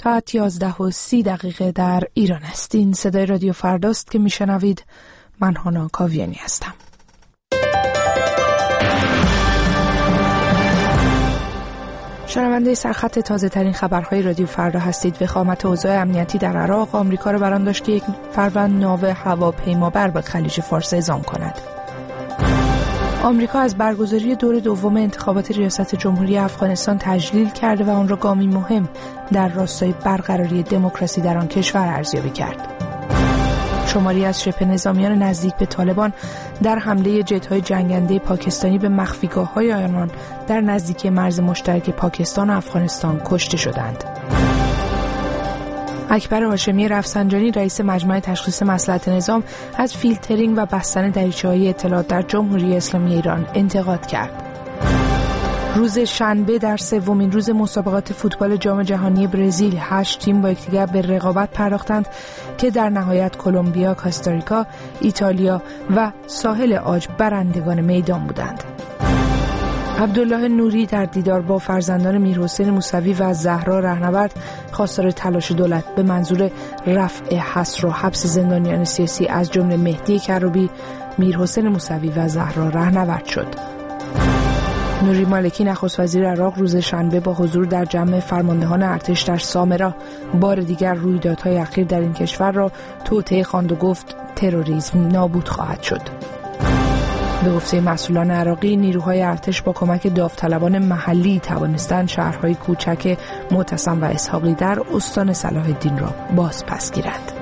ساعت 11:30 در ایران است. این صدای رادیو فرداست که میشنوید. من هانا کاویانی هستم. شنونده سرخط تازه ترین خبرهای رادیو فردا هستید. وخامت اوضاع امنیتی در عراق آمریکا را بران داشت که 1 فروند ناو هواپیمابر به خلیج فارس اعزام کند. آمریکا از برگزاری دور دوم انتخابات ریاست جمهوری افغانستان تجلیل کرده و آن را گامی مهم در راستای برقراری دموکراسی در آن کشور ارزیابی کرد. شماری از شبه نظامیان نزدیک به طالبان در حمله جت‌های جنگنده پاکستانی به مخفیگاه‌های آنان در نزدیکی مرز مشترک پاکستان و افغانستان کشته شدند. اکبر هاشمی رفسنجانی رئیس مجمع تشخیص مصلحت نظام از فیلترینگ و بستن دریچه‌های اطلاعات در جمهوری اسلامی ایران انتقاد کرد. روز شنبه در سومین روز مسابقات فوتبال جام جهانی برزیل 8 تیم با یکدیگر به رقابت پرداختند که در نهایت کلمبیا، کاستاریکا، ایتالیا و ساحل عاج برندگان میدان بودند. عبدالله نوری در دیدار با فرزندان میرحسین موسوی و زهرا رهنورد خواستار تلاش دولت به منظور رفع حصر و حبس زندانیان سیاسی از جمله مهدی کروبی، میرحسین موسوی و زهرا رهنورد شد. نوری مالکی نخست وزیر عراق روز شنبه با حضور در جمع فرماندهان ارتش در سامرا بار دیگر رویدادهای اخیر در این کشور را توطئه خواند و گفت تروریسم نابود خواهد شد. به گفته مسئولان عراقی، نیروهای ارتش با کمک داوطلبان محلی توانستند شهرهای کوچک معتصم و اسحاقی در استان صلاح الدین را بازپس گیرند.